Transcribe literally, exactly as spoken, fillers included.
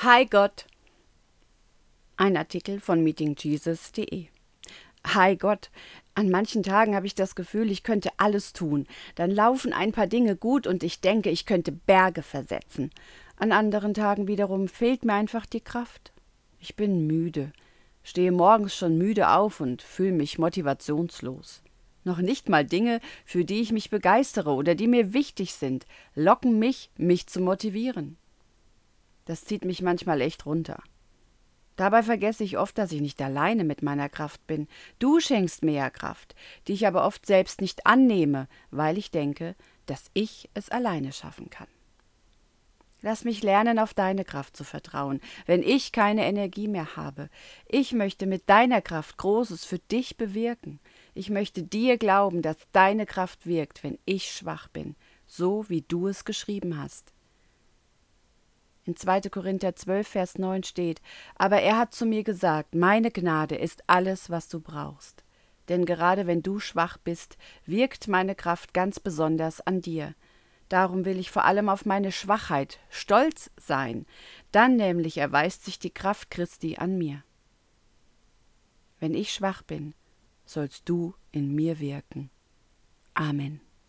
Hi Gott. Ein Artikel von meeting jesus punkt de. Hi Gott. An manchen Tagen habe ich das Gefühl, ich könnte alles tun. Dann laufen ein paar Dinge gut und ich denke, ich könnte Berge versetzen. An anderen Tagen wiederum fehlt mir einfach die Kraft. Ich bin müde, stehe morgens schon müde auf und fühle mich motivationslos. Noch nicht mal Dinge, für die ich mich begeistere oder die mir wichtig sind, locken mich, mich zu motivieren. Das zieht mich manchmal echt runter. Dabei vergesse ich oft, dass ich nicht alleine mit meiner Kraft bin. Du schenkst mir ja Kraft, die ich aber oft selbst nicht annehme, weil ich denke, dass ich es alleine schaffen kann. Lass mich lernen, auf deine Kraft zu vertrauen, wenn ich keine Energie mehr habe. Ich möchte mit deiner Kraft Großes für dich bewirken. Ich möchte dir glauben, dass deine Kraft wirkt, wenn ich schwach bin, so wie du es geschrieben hast. In zweiter Korinther zwölf, Vers neun steht: Aber er hat zu mir gesagt, meine Gnade ist alles, was du brauchst. Denn gerade wenn du schwach bist, wirkt meine Kraft ganz besonders an dir. Darum will ich vor allem auf meine Schwachheit stolz sein. Dann nämlich erweist sich die Kraft Christi an mir. Wenn ich schwach bin, sollst du in mir wirken. Amen.